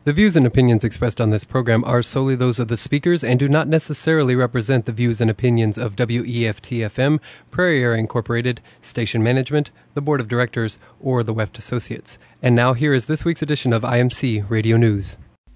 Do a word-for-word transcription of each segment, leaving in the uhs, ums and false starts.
The views and opinions expressed on this program are solely those of the speakers and do not necessarily represent the views and opinions of W E F T F M, Prairie Air Incorporated, Station Management, the Board of Directors, or the Weft Associates. And now here is this week's edition of I M C Radio News.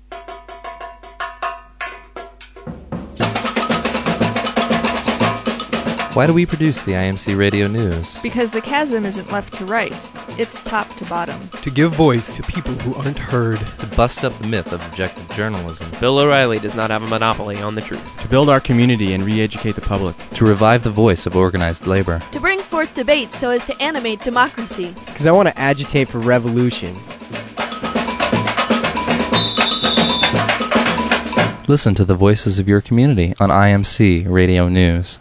Why do we produce the I M C Radio News? Because the chasm isn't left to right, it's top to bottom. To give voice to people who aren't heard. To bust up the myth of objective journalism. Bill O'Reilly does not have a monopoly on the truth. To build our community and re-educate the public. To revive the voice of organized labor. To bring forth debate so as to animate democracy. Because I want to agitate for revolution. Listen to the voices of your community on I M C Radio News.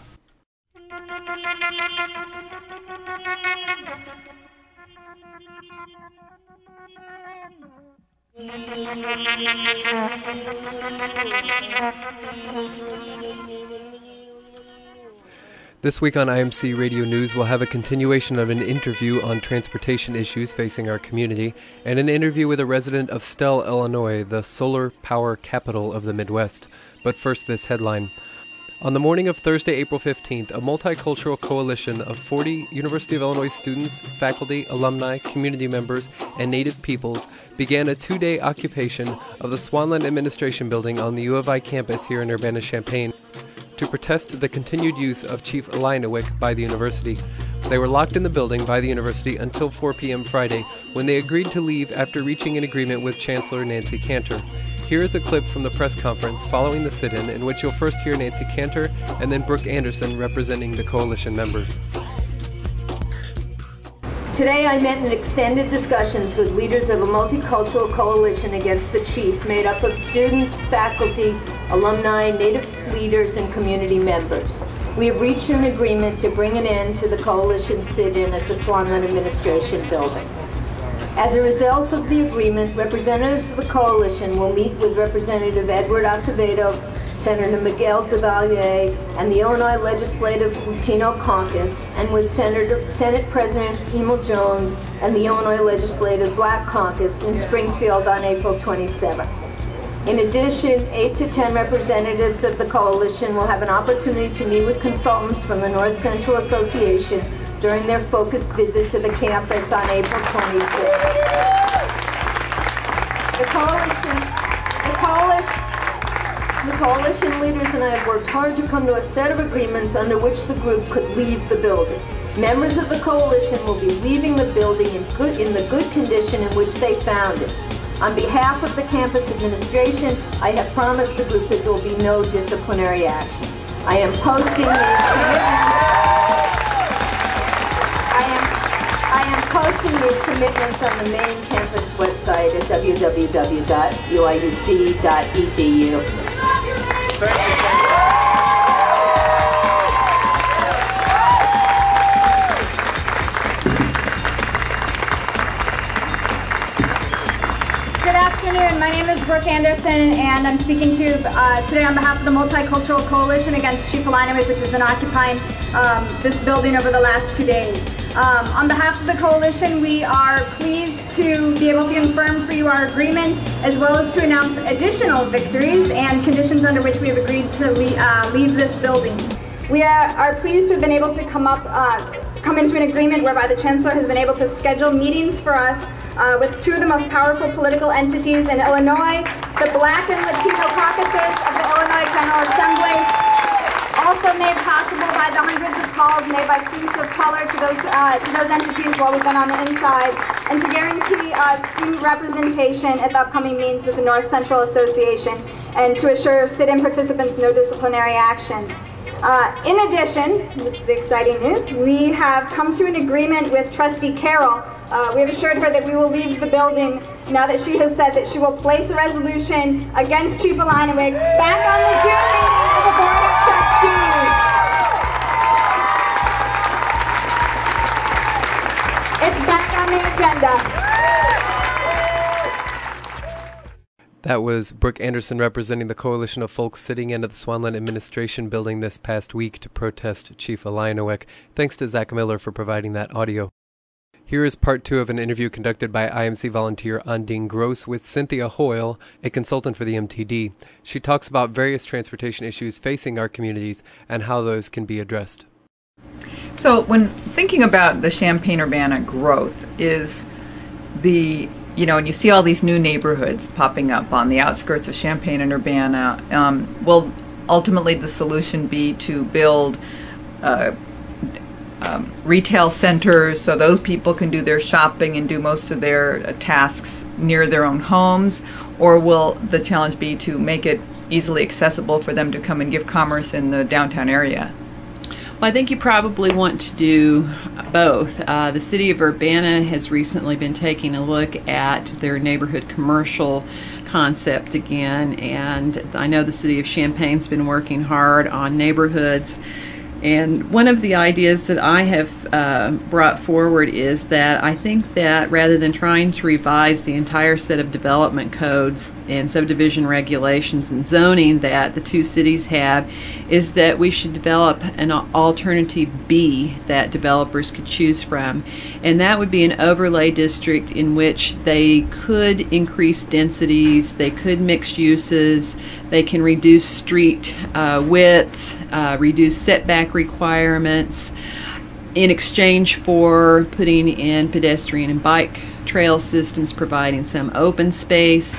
This week on I M C Radio News, we'll have a continuation of an interview on transportation issues facing our community, and an interview with a resident of Stell, Illinois, the solar power capital of the Midwest. But first, this headline. On the morning of Thursday, April fifteenth, a multicultural coalition of forty University of Illinois students, faculty, alumni, community members, and Native peoples began a two-day occupation of the Swanland Administration Building on the U of I campus here in Urbana-Champaign to protest the continued use of Chief Illiniwek by the university. They were locked in the building by the university until four p.m. Friday, when they agreed to leave after reaching an agreement with Chancellor Nancy Cantor. Here is a clip from the press conference following the sit-in, in which you'll first hear Nancy Cantor and then Brooke Anderson representing the coalition members. Today I met in extended discussions with leaders of a multicultural coalition against the chief made up of students, faculty, alumni, Native leaders, and community members. We have reached an agreement to bring an end to the coalition sit-in at the Swanland Administration Building. As a result of the agreement, representatives of the coalition will meet with Representative Edward Acevedo, Senator Miguel Duvalier, and the Illinois Legislative Latino Caucus, and with Senator, Senate President Emil Jones and the Illinois Legislative Black Caucus in Springfield on April twenty-seventh. In addition, eight to ten representatives of the coalition will have an opportunity to meet with consultants from the North Central Association during their focused visit to the campus on April twenty-sixth. The coalition, the coalition, the coalition leaders and I have worked hard to come to a set of agreements under which the group could leave the building. Members of the coalition will be leaving the building in good, in the good condition in which they found it. On behalf of the campus administration, I have promised the group that there will be no disciplinary action. I am posting these commitments. I am, I am posting these commitments on the main campus website at w w w dot u i u c dot e d u. Good afternoon. My name is Brooke Anderson, and I'm speaking to you uh, today on behalf of the Multicultural Coalition against Chief Illiniwek, which has been occupying um, this building over the last two days. Um, on behalf of the coalition, we are pleased to be able to confirm for you our agreement, as well as to announce additional victories and conditions under which we have agreed to leave, uh, leave this building. We are, are pleased to have been able to come up, uh, come into an agreement whereby the Chancellor has been able to schedule meetings for us uh, with two of the most powerful political entities in Illinois, the Black and Latino caucuses of the Illinois General Assembly, also made possible by the hundreds of calls made by students of color to those uh, to those entities while we've been on the inside, and to guarantee uh, student representation at the upcoming meetings with the North Central Association, and to assure sit-in participants no disciplinary action. Uh, in addition, this is the exciting news, we have come to an agreement with Trustee Carroll. Uh, we have assured her that we will leave the building now that she has said that she will place a resolution against Chief Illiniwek back on the June meeting of the Board of Trustees. It's back on the agenda. That was Brooke Anderson representing the coalition of folks sitting in at the Swanland Administration Building this past week to protest Chief Illiniwek. Thanks to Zach Miller for providing that audio. Here is part two of an interview conducted by I M C volunteer Andine Gross with Cynthia Hoyle, a consultant for the M T D. She talks about various transportation issues facing our communities and how those can be addressed. So when thinking about the Champaign-Urbana growth, is the, you know, and you see all these new neighborhoods popping up on the outskirts of Champaign and Urbana, um, will ultimately the solution be to build uh, um, retail centers so those people can do their shopping and do most of their uh, tasks near their own homes? Or will the challenge be to make it easily accessible for them to come and give commerce in the downtown area? Well, I think you probably want to do both. Uh, the city of Urbana has recently been taking a look at their neighborhood commercial concept again, and I know the city of Champaign's been working hard on neighborhoods. And one of the ideas that I have uh, brought forward is that I think that rather than trying to revise the entire set of development codes and subdivision regulations and zoning that the two cities have, is that we should develop an alternative B that developers could choose from. And that would be an overlay district in which they could increase densities, they could mix uses, they can reduce street uh, widths, uh, reduce setback requirements in exchange for putting in pedestrian and bike trail systems, providing some open space,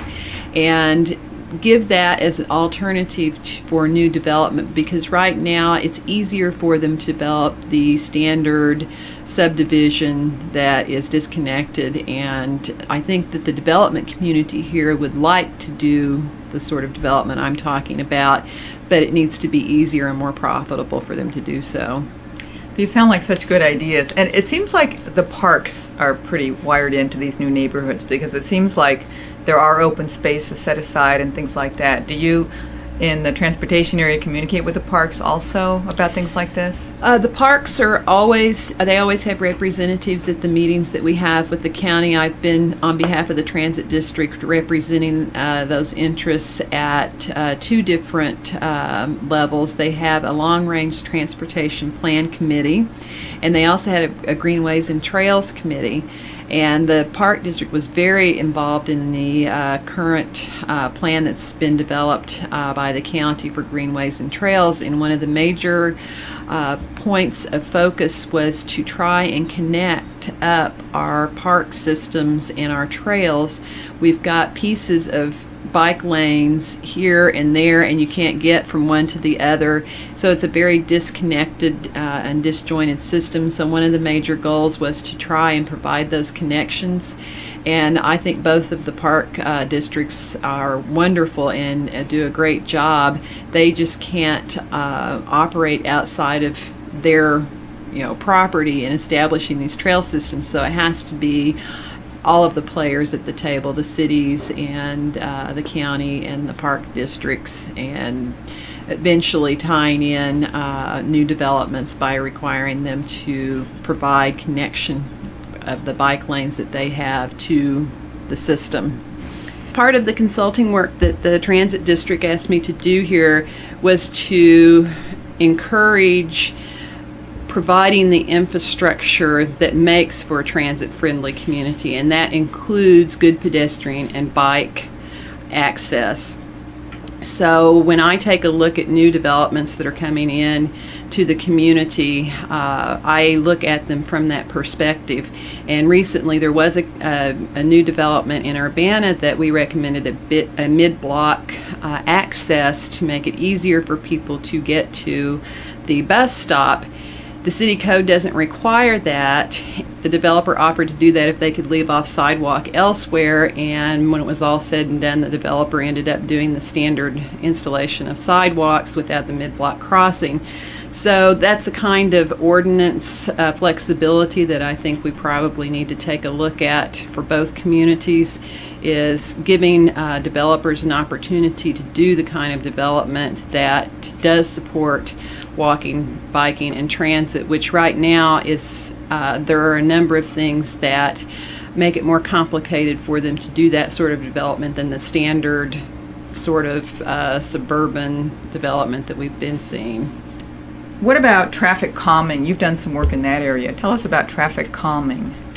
and give that as an alternative for new development, because right now it's easier for them to develop the standard subdivision that is disconnected, and I think that the development community here would like to do the sort of development I'm talking about, but it needs to be easier and more profitable for them to do so. These sound like such good ideas, and it seems like the parks are pretty wired into these new neighborhoods, because it seems like there are open spaces set aside and things like that. Do you, in the transportation area, communicate with the parks also about things like this? Uh, the parks are always, they always have representatives at the meetings that we have with the county. I've been on behalf of the transit district representing uh, those interests at uh, two different um, levels. They have a long-range transportation plan committee, and they also had a, a greenways and trails committee. And the Park District was very involved in the uh, current uh, plan that's been developed uh, by the county for greenways and trails. And one of the major uh, points of focus was to try and connect up our park systems and our trails. We've got pieces of bike lanes here and there, and you can't get from one to the other. So it's a very disconnected uh, and disjointed system. So one of the major goals was to try and provide those connections. And I think both of the park uh, districts are wonderful and uh, do a great job. They just can't uh, operate outside of their, you know, property in establishing these trail systems. So it has to be all of the players at the table, the cities and uh, the county and the park districts, and eventually tying in uh, new developments by requiring them to provide connection of the bike lanes that they have to the system. Part of the consulting work that the transit district asked me to do here was to encourage providing the infrastructure that makes for a transit-friendly community, and that includes good pedestrian and bike access. So when I take a look at new developments that are coming in to the community, uh, I look at them from that perspective. And recently there was a, a, a new development in Urbana that we recommended a, bit, a mid-block uh, access to make it easier for people to get to the bus stop. The city code doesn't require that. The developer offered to do that if they could leave off sidewalk elsewhere, and when it was all said and done, the developer ended up doing the standard installation of sidewalks without the mid-block crossing. So that's the kind of ordinance uh, flexibility that I think we probably need to take a look at for both communities, is giving uh, developers an opportunity to do the kind of development that does support walking, biking, and transit, which right now is, uh, there are a number of things that make it more complicated for them to do that sort of development than the standard sort of uh, suburban development that we've been seeing. What about traffic calming? You've done some work in that area. Tell us about traffic calming.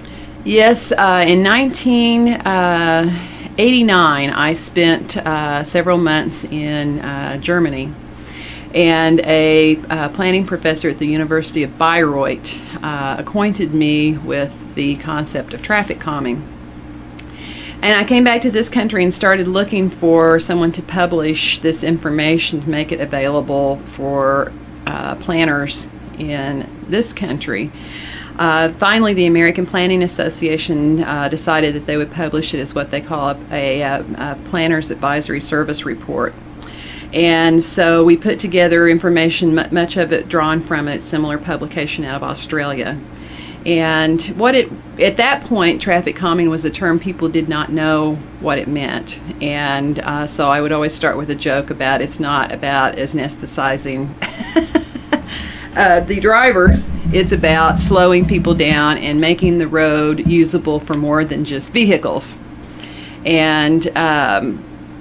Yes, uh, in nineteen eighty-nine, I spent uh, several months in uh, Germany, and a uh, planning professor at the University of Bayreuth uh, acquainted me with the concept of traffic calming. And I came back to this country and started looking for someone to publish this information to make it available for uh, planners in this country. Uh, finally, the American Planning Association uh, decided that they would publish it as what they call a, a, a Planner's Advisory Service Report. And so we put together information, much of it drawn from a similar publication out of Australia. And what it at that point, traffic calming was a term people did not know what it meant. And uh, so I would always start with a joke about it's not about anesthetizing uh, the drivers. It's about slowing people down and making the road usable for more than just vehicles. And um,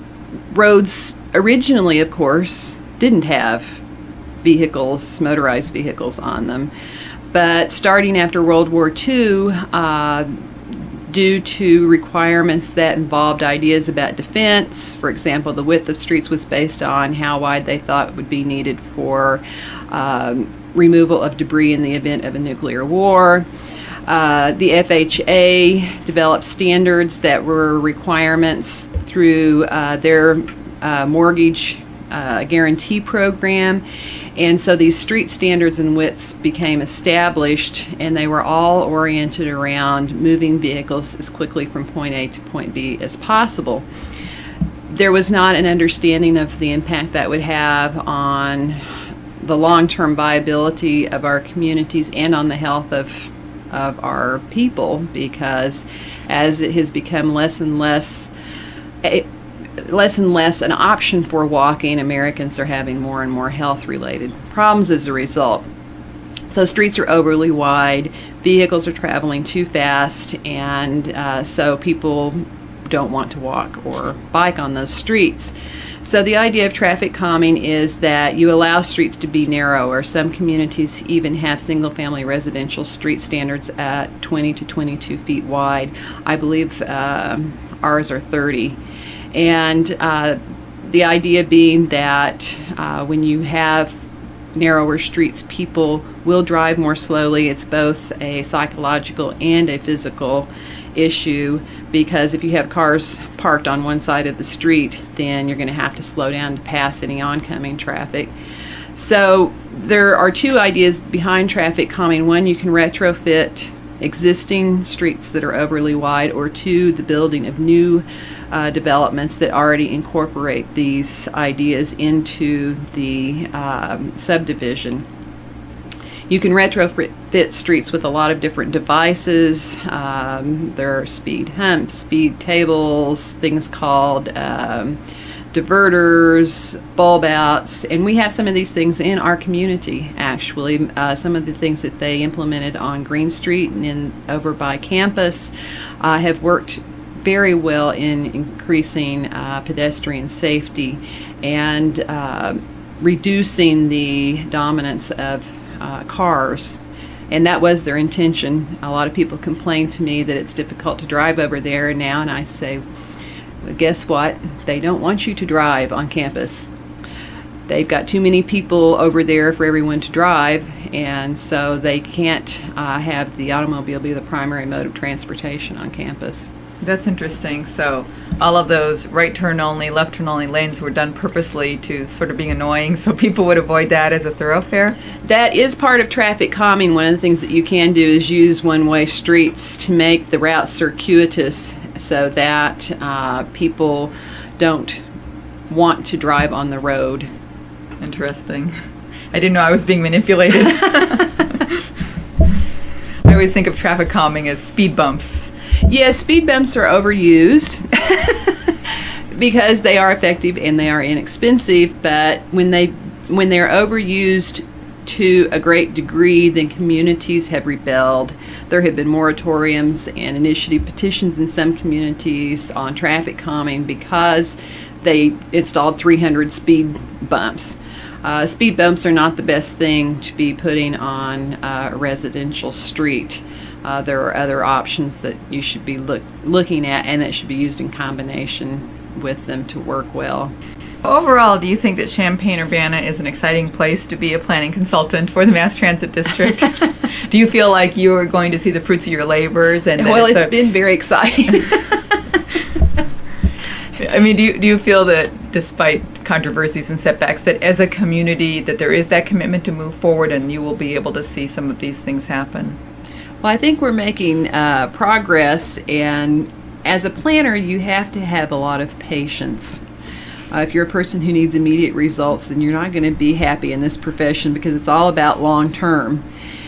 roads originally, of course, didn't have vehicles, motorized vehicles on them. But starting after World War Two, uh, due to requirements that involved ideas about defense, for example, the width of streets was based on how wide they thought would be needed for um, removal of debris in the event of a nuclear war. Uh, the F H A developed standards that were requirements through uh, their uh, mortgage uh, guarantee program. And so these street standards and widths became established, and they were all oriented around moving vehicles as quickly from point A to point B as possible. There was not an understanding of the impact that would have on the long-term viability of our communities and on the health of, of our people, because as it has become less and less a, less and less an option for walking, Americans are having more and more health-related problems as a result. So streets are overly wide, vehicles are traveling too fast, and uh, so people don't want to walk or bike on those streets. So the idea of traffic calming is that you allow streets to be narrower. Some communities even have single-family residential street standards at twenty to twenty-two feet wide. I believe um, ours are thirty. And uh, the idea being that uh, when you have narrower streets, people will drive more slowly. It's both a psychological and a physical issue, because if you have cars parked on one side of the street, then you're going to have to slow down to pass any oncoming traffic. So there are two ideas behind traffic calming. One, you can retrofit existing streets that are overly wide, or two, the building of new Uh, developments that already incorporate these ideas into the um, subdivision. You can retrofit streets with a lot of different devices. Um, there are speed humps, speed tables, things called um, diverters, bulb outs, and we have some of these things in our community, actually. Uh, some of the things that they implemented on Green Street and in, over by campus uh, have worked very well in increasing uh, pedestrian safety and uh, reducing the dominance of uh, cars. And that was their intention. A lot of people complain to me that it's difficult to drive over there now, and I say, well, guess what? They don't want you to drive on campus. They've got too many people over there for everyone to drive, and so they can't uh, have the automobile be the primary mode of transportation on campus. That's interesting. So all of those right turn only, left turn only lanes were done purposely to sort of be annoying so people would avoid that as a thoroughfare? That is part of traffic calming. One of the things that you can do is use one-way streets to make the route circuitous so that uh, people don't want to drive on the road. Interesting. I didn't know I was being manipulated. I always think of traffic calming as speed bumps. Yes, speed bumps are overused because they are effective and they are inexpensive, but when they when they're overused to a great degree, then communities have rebelled. There have been moratoriums and initiative petitions in some communities on traffic calming because they installed three hundred speed bumps. Uh, speed bumps are not the best thing to be putting on uh, a residential street. uh, there are other options that you should be look, looking at, and that should be used in combination with them to work well. Overall, do you think that Champaign-Urbana is an exciting place to be a planning consultant for the Mass Transit District? Do you feel like you are going to see the fruits of your labors? And well, it's, it's a, been very exciting. I mean, do you, do you feel that despite controversies and setbacks, that as a community that there is that commitment to move forward and you will be able to see some of these things happen? Well, I think we're making uh, progress, and as a planner, you have to have a lot of patience. Uh, if you're a person who needs immediate results, then you're not going to be happy in this profession because it's all about long term.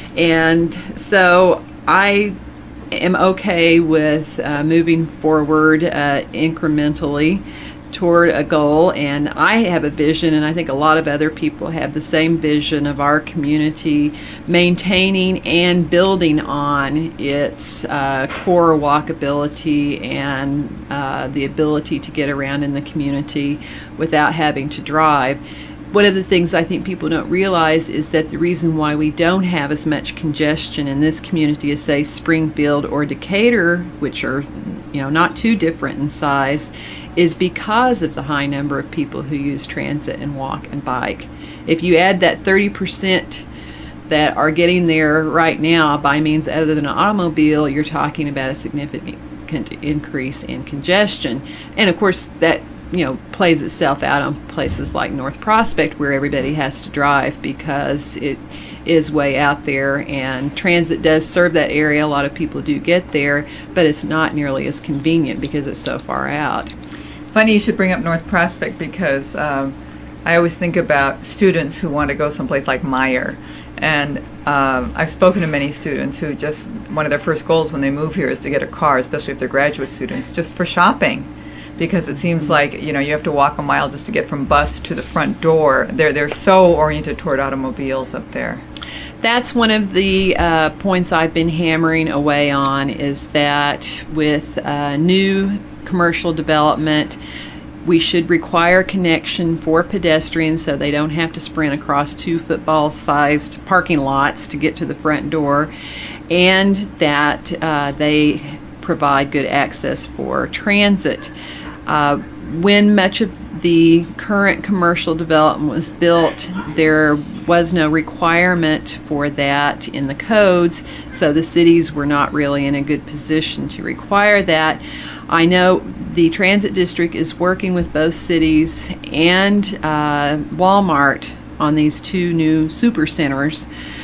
And so I am okay with uh, moving forward uh, incrementally toward a goal, and I have a vision, and I think a lot of other people have the same vision of our community maintaining and building on its uh, core walkability and uh, the ability to get around in the community without having to drive. One of the things I think people don't realize is that the reason why we don't have as much congestion in this community as, say, Springfield or Decatur, which are, you know, not too different in size, is because of the high number of people who use transit and walk and bike. If you add that thirty percent that are getting there right now by means other than an automobile, you're talking about a significant increase in congestion. And of course, that you know plays itself out on places like North Prospect, where everybody has to drive because it is way out there, and transit does serve that area. A lot of people do get there, but it's not nearly as convenient because it's so far out. Funny you should bring up North Prospect, because um, I always think about students who want to go someplace like Meyer. And um, I've spoken to many students who just, one of their first goals when they move here is to get a car, especially if they're graduate students, just for shopping. Because it seems like, you know, you have to walk a mile just to get from bus to the front door. They're, they're so oriented toward automobiles up there. That's one of the uh, points I've been hammering away on, is that with uh, new commercial development, we should require connection for pedestrians so they don't have to sprint across two football-sized parking lots to get to the front door, and that uh, they provide good access for transit. Uh, when much of the current commercial development was built, there was no requirement for that in the codes, so the cities were not really in a good position to require that. I know the transit district is working with both cities and uh, Walmart on these two new super centers,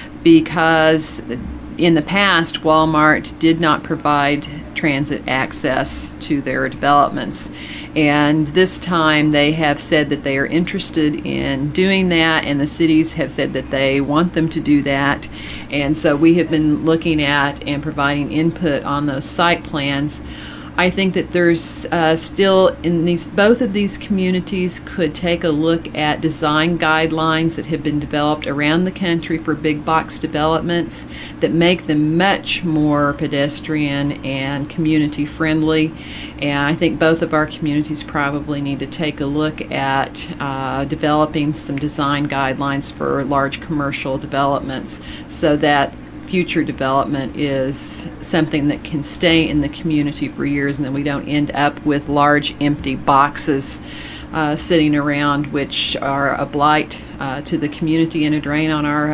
because in the past Walmart did not provide transit access to their developments. And this time they have said that they are interested in doing that, and the cities have said that they want them to do that. And so we have been looking at and providing input on those site plans. I think that there's uh, still, in these both of these communities, could take a look at design guidelines that have been developed around the country for big box developments that make them much more pedestrian and community friendly. And I think both of our communities probably need to take a look at uh, developing some design guidelines for large commercial developments, so that future development is something that can stay in the community for years, and then we don't end up with large empty boxes uh, sitting around, which are a blight uh, to the community and a drain on our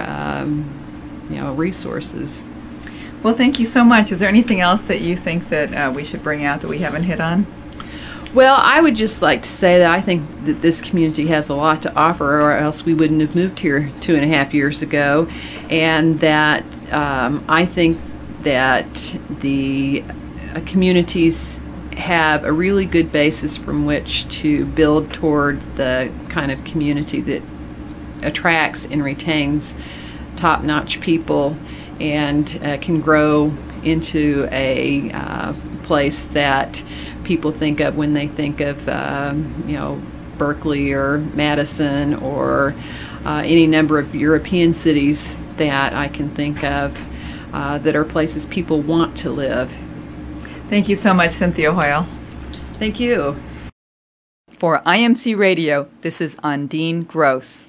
um, you know resources. Well, thank you so much. Is there anything else that you think that uh, we should bring out that we haven't hit on? Well, I would just like to say that I think that this community has a lot to offer, or else we wouldn't have moved here two and a half years ago, and that um, I think that the uh, communities have a really good basis from which to build toward the kind of community that attracts and retains top-notch people, and uh, can grow into a uh, place that people think of when they think of, um, you know, Berkeley or Madison or uh, any number of European cities that I can think of uh, that are places people want to live. Thank you so much, Cynthia Hoyle. Thank you. For I M C Radio, this is Undine Gross.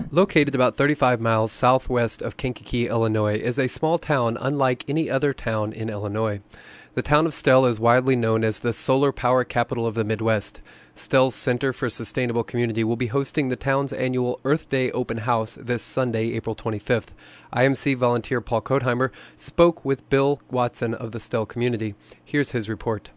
Located about thirty-five miles southwest of Kankakee, Illinois, is a small town unlike any other town in Illinois. The town of Stell is widely known as the solar power capital of the Midwest. Stell's Center for Sustainable Community will be hosting the town's annual Earth Day open house this Sunday, April twenty-fifth. I M C volunteer Paul Kotheimer spoke with Bill Watson of the Stell community. Here's his report.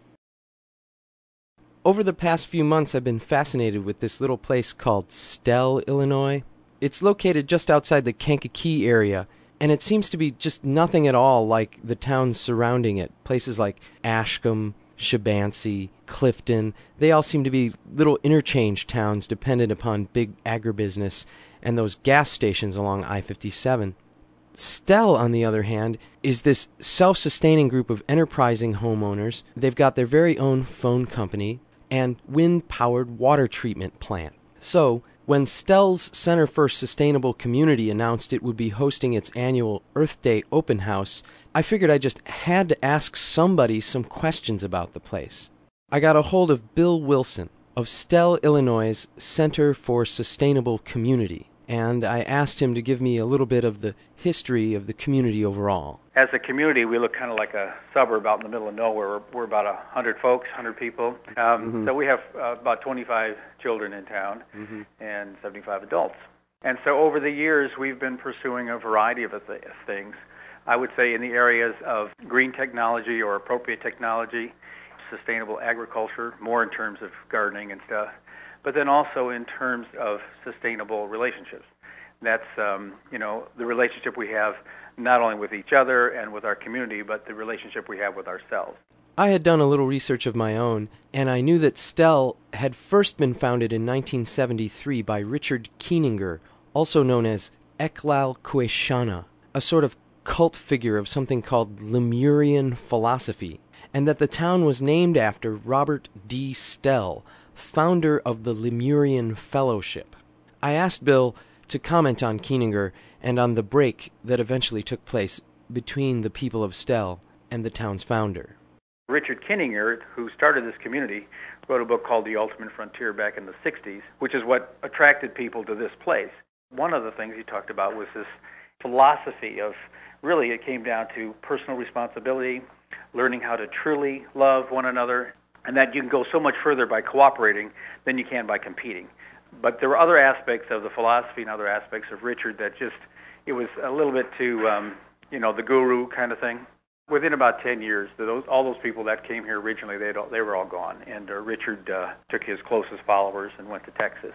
Over the past few months, I've been fascinated with this little place called Stell, Illinois. It's located just outside the Kankakee area, and it seems to be just nothing at all like the towns surrounding it. Places like Ashcombe, Shabansy, Clifton, they all seem to be little interchange towns dependent upon big agribusiness and those gas stations along I fifty-seven. Stell, on the other hand, is this self-sustaining group of enterprising homeowners. They've got their very own phone company and wind-powered water treatment plant. So, when Stell's Center for Sustainable Community announced it would be hosting its annual Earth Day open house, I figured I just had to ask somebody some questions about the place. I got a hold of Bill Wilson of Stell, Illinois' Center for Sustainable Community, and I asked him to give me a little bit of the history of the community overall. As a community, we look kind of like a suburb out in the middle of nowhere. We're, we're about one hundred folks, one hundred people. Um, mm-hmm. So we have uh, about twenty-five children in town mm-hmm. and seventy-five adults. And so over the years, we've been pursuing a variety of th- things. I would say in the areas of green technology or appropriate technology, sustainable agriculture, more in terms of gardening and stuff, but then also in terms of sustainable relationships. That's, um, you know, the relationship we have not only with each other and with our community, but the relationship we have with ourselves. I had done a little research of my own, and I knew that Stell had first been founded in nineteen seventy-three by Richard Keenenger, also known as Eklal Queshana, a sort of cult figure of something called Lemurian philosophy, and that the town was named after Robert D. Stell, founder of the Lemurian Fellowship. I asked Bill to comment on Keenenger and on the break that eventually took place between the people of Stell and the town's founder. Richard Keenenger, who started this community, wrote a book called The Ultimate Frontier back in the sixties, which is what attracted people to this place. One of the things he talked about was this philosophy of, really it came down to personal responsibility, learning how to truly love one another, and that you can go so much further by cooperating than you can by competing. But there were other aspects of the philosophy and other aspects of Richard that just, it was a little bit too, um, you know, the guru kind of thing. Within about ten years, those, all those people that came here originally, they they were all gone. And uh, Richard uh, took his closest followers and went to Texas.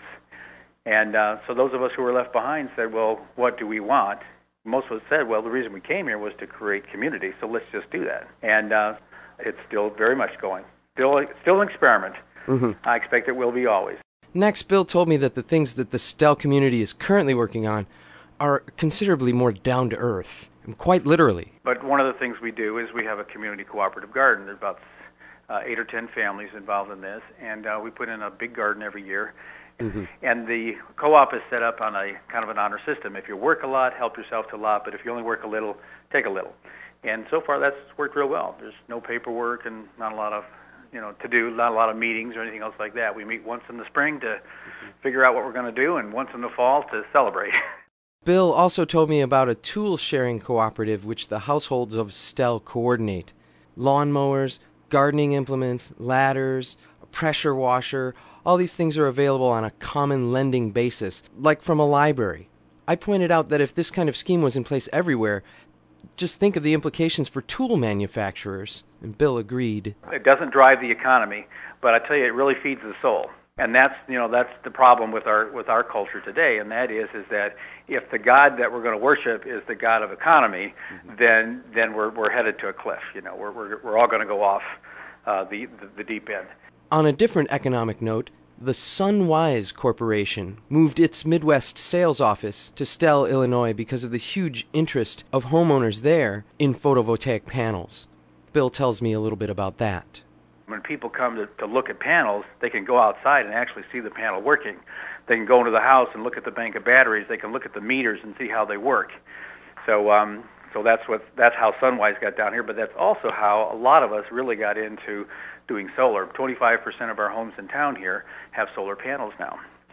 And uh, so those of us who were left behind said, well, what do we want? Most of us said, well, the reason we came here was to create community, so let's just do that. And uh, it's still very much going. Still, still an experiment. Mm-hmm. I expect it will be always. Next, Bill told me that the things that the Stell community is currently working on are considerably more down-to-earth, quite literally. But one of the things we do is we have a community cooperative garden. There's about uh, eight or ten families involved in this, and uh, we put in a big garden every year. Mm-hmm. And the co-op is set up on a kind of an honor system. If you work a lot, help yourself to a lot, but if you only work a little, take a little. And so far that's worked real well. There's no paperwork and not a lot of you know, to do, not a lot of meetings or anything else like that. We meet once in the spring to mm-hmm. figure out what we're going to do, and once in the fall to celebrate. Bill also told me about a tool-sharing cooperative which the households of Stell coordinate. Lawnmowers, gardening implements, ladders, a pressure washer, all these things are available on a common lending basis, like from a library. I pointed out that if this kind of scheme was in place everywhere, just think of the implications for tool manufacturers. And Bill agreed. It doesn't drive the economy, but I tell you, it really feeds the soul. And that's, you know, that's the problem with our with our culture today, and that is is that if the God that we're going to worship is the God of economy, mm-hmm. then then we're we're headed to a cliff. You know, we're we're we're all going to go off uh, the, the the deep end. On a different economic note, the Sunwise Corporation moved its Midwest sales office to Stell, Illinois, because of the huge interest of homeowners there in photovoltaic panels. Bill tells me a little bit about that. When people come to, to look at panels, they can go outside and actually see the panel working. They can go into the house and look at the bank of batteries. They can look at the meters and see how they work. So, um, so that's what that's how Sunwise got down here. But that's also how a lot of us really got into doing solar. twenty-five percent of our homes in town here have solar panels now.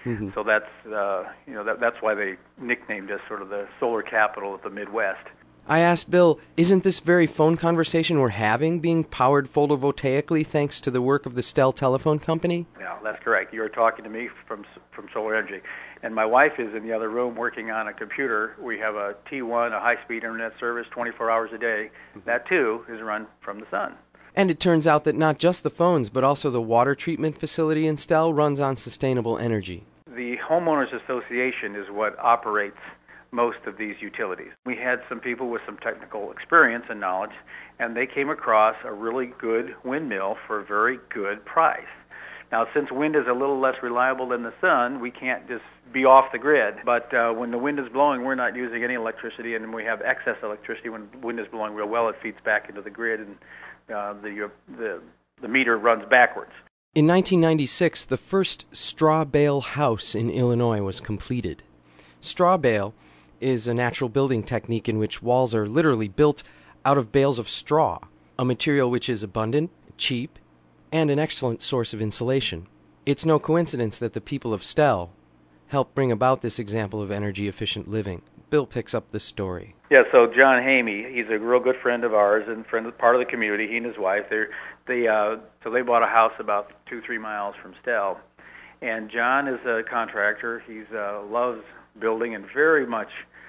Mm-hmm. So that's uh, you know that, that's why they nicknamed us sort of the solar capital of the Midwest. I asked Bill, isn't this very phone conversation we're having being powered photovoltaically thanks to the work of the Stell Telephone Company? Yeah, that's correct. You're talking to me from from solar energy. And my wife is in the other room working on a computer. We have a T one, a high-speed internet service, twenty-four hours a day. That, too, is run from the sun. And it turns out that not just the phones, but also the water treatment facility in Stell runs on sustainable energy. The Homeowners Association is what operates most of these utilities. We had some people with some technical experience and knowledge, and they came across a really good windmill for a very good price. Now, since wind is a little less reliable than the sun, we can't just be off the grid. But uh, when the wind is blowing, we're not using any electricity, and we have excess electricity. When wind is blowing real well, it feeds back into the grid, and uh, the, uh, the, the meter runs backwards. In nineteen ninety-six, the first straw bale house in Illinois was completed. Straw bale is a natural building technique in which walls are literally built out of bales of straw, a material which is abundant, cheap, and an excellent source of insulation. It's no coincidence that the people of Stell helped bring about this example of energy-efficient living. Bill picks up the story. Yeah, so John Hamey, he's a real good friend of ours and friend of part of the community. He and his wife, they're, they uh, so they bought a house about two, three miles from Stell. And John is a contractor. He uh, loves building and very much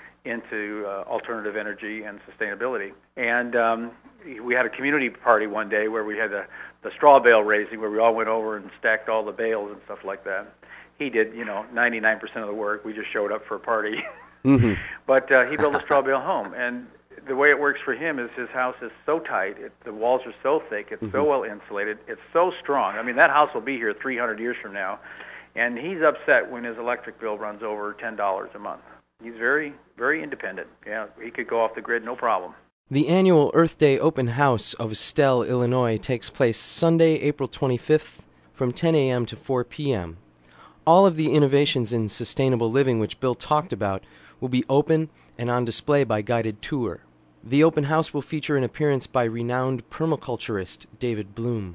into uh, alternative energy and sustainability. And um, we had a community party one day where we had the, the straw bale raising, where we all went over and stacked all the bales and stuff like that. He did, you know, ninety-nine percent of the work. We just showed up for a party. Mm-hmm. But uh, he built a straw bale home, and the way it works for him is his house is so tight, it, the walls are so thick, it's mm-hmm. so well insulated, it's so strong. I mean, that house will be here three hundred years from now, and he's upset when his electric bill runs over ten dollars a month. He's very, very independent. Yeah, he could go off the grid, no problem. The annual Earth Day Open House of Stell, Illinois takes place Sunday, April twenty-fifth from ten a.m. to four p.m. All of the innovations in sustainable living which Bill talked about will be open and on display by guided tour. The open house will feature an appearance by renowned permaculturist David Bloom.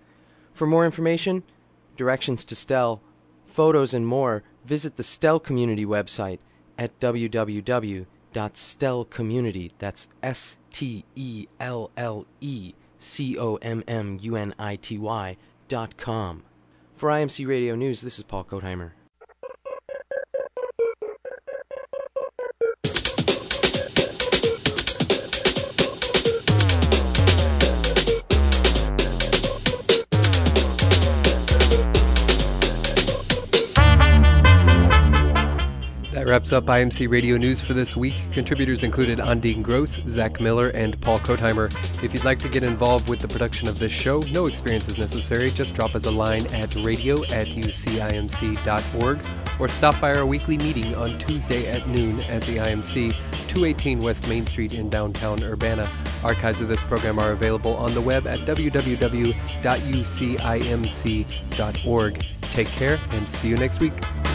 For more information, directions to Stell, photos, and more, visit the Stell Community website at w w w dot stell community, that's S T E L L E C O M M U N I T Y dot com. For I M C Radio News, this is Paul Kotheimer. That wraps up I M C Radio News for this week. Contributors included Andine Gross, Zach Miller, and Paul Kotheimer. If you'd like to get involved with the production of this show, no experience is necessary. Just drop us a line at radio at u c i m c dot org or stop by our weekly meeting on Tuesday at noon at the I M C, two eighteen West Main Street in downtown Urbana. Archives of this program are available on the web at w w w dot u c i m c dot org. Take care and see you next week.